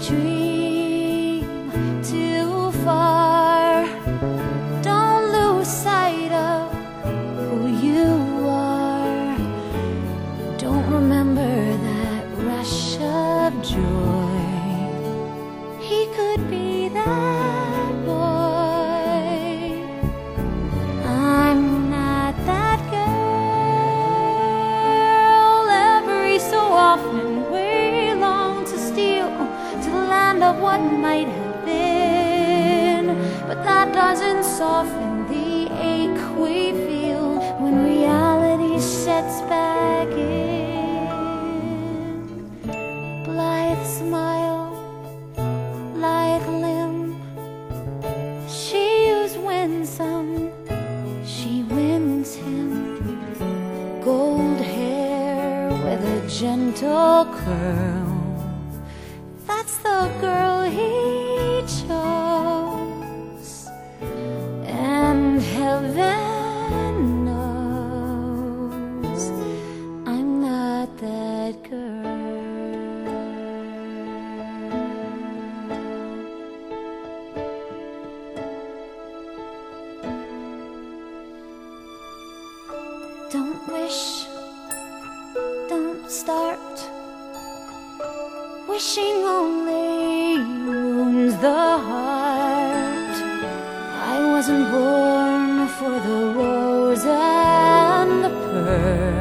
dream too far. Don't lose sight of who you are. Don't remember that rush of joy. He could be that boy. I'm not that girl. Every so often we long to steal to the land of what might have been, but that doesn't soften the ache we feel when reality sets back in. Blithe smile, lithe limb, she who's winsome, she wins him. Gold hair with a gentle curl, that's the girl he chose. And heaven knows I'm not that girl. Don't wish, don't start. Wishing only wounds the heart. I wasn't born for the rose and the pearl.